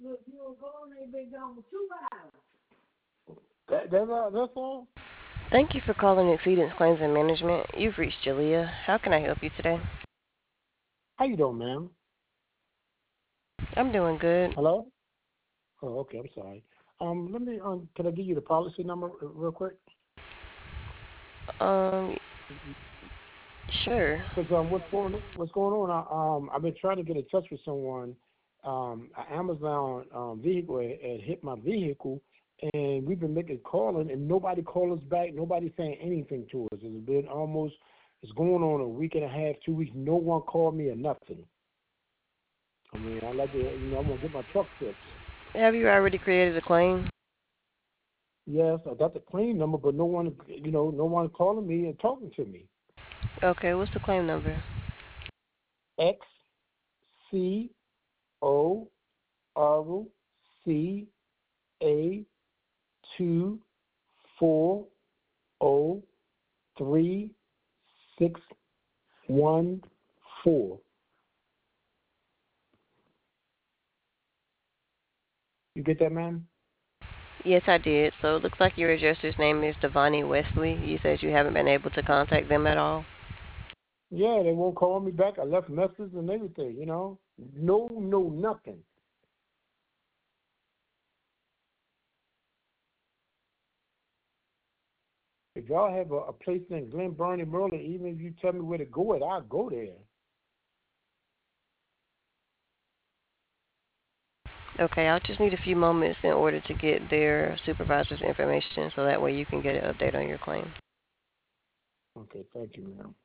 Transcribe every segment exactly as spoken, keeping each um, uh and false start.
That, that's all. That's all. Thank you for calling Exceedance Claims and Management. You've reached Jalea. How can I help you today? How you doing, ma'am? I'm doing good. Hello. Oh, okay. I'm sorry. Um, let me. Um, can I give you the policy number uh, real quick? Um, sure. Because um, what's going what's going on? I, um, I've been trying to get in touch with someone. Um, an Amazon um, vehicle had, had hit my vehicle, and we've been making calling, and nobody called us back. Nobody saying anything to us. It's been almost it's going on a week and a half, two weeks. No one called me or nothing. I mean, I like to, you know, I want to get my truck fixed. Have you already created a claim? Yes, I got the claim number, but no one, you know, no one calling me and talking to me. Okay, what's the claim number? X C O R C A two four O three six one four. You get that, man? Yes, I did. So it looks like your adjuster's name is Devani Wesley. You said you haven't been able to contact them at all. Yeah, they won't call me back. I left messages and everything, you know. No, no, nothing. If y'all have a, a place in Glen Burnie, Maryland, even if you tell me where to go at, I'll go there. Okay, I'll just need a few moments in order to get their supervisor's information so that way you can get an update on your claim. Okay, thank you, ma'am.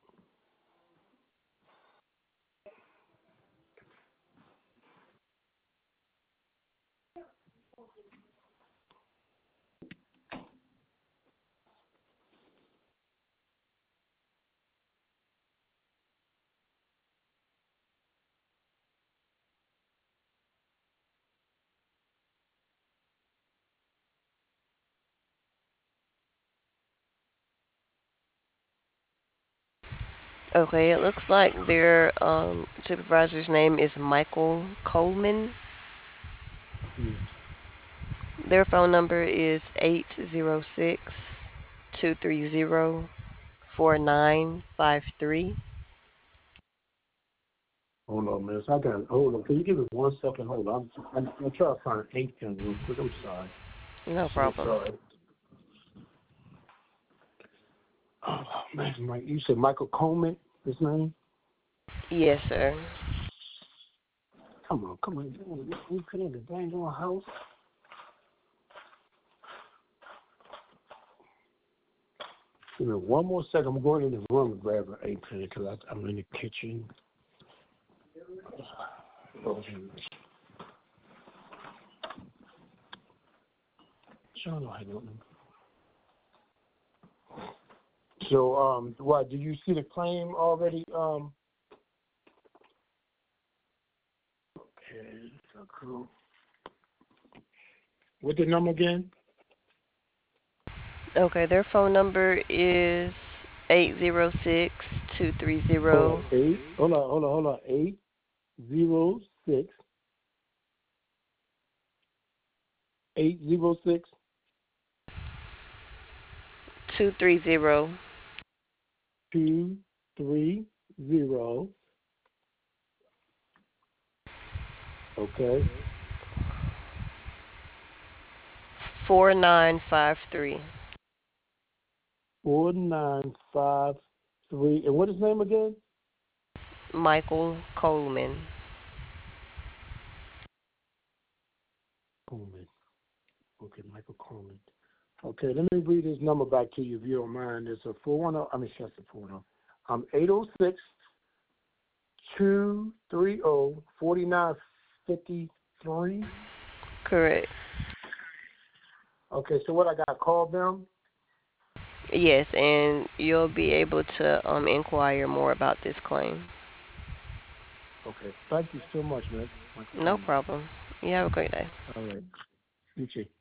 Okay, it looks like their um, supervisor's name is Michael Coleman. Yes. Their phone number is eight zero six, two three zero, four nine five three. Hold on, man. So I got hold on. Can you give me one second? Hold on. I'm, I'm, I'm trying to find ink pen real quick. I'm sorry. No So problem. sorry. Oh man, Mike. You said Michael Coleman. His name? Yes, sir. Come on, come on. You want to get ink pen in the dang on house? Give me one more second. I'm going in the room and grab an ink pen because I'm in the kitchen. Oh, Sean, I don't know. So, um, what? Do you see the claim already? Um, okay, so cool. What the number again? Okay, their phone number is eight zero six, two three Hold on, zero. eight. Hold on, hold on, hold on. Eight zero six eight zero six two three zero, two three zero. Okay, four nine five three. four nine five three. And what is his name again? Michael Coleman. Coleman. Okay, Michael Coleman. Okay, let me read his number back to you if you don't mind. It's a four one zero. I mean, that's a four one zero. Um, eight zero six two three zero forty nine fifty three. Correct. Okay, so what I got? Call them. Yes, and you'll be able to um inquire more about this claim. Okay, thank you so much, man. Michael No Coleman. problem. You have a great day. All right, you too.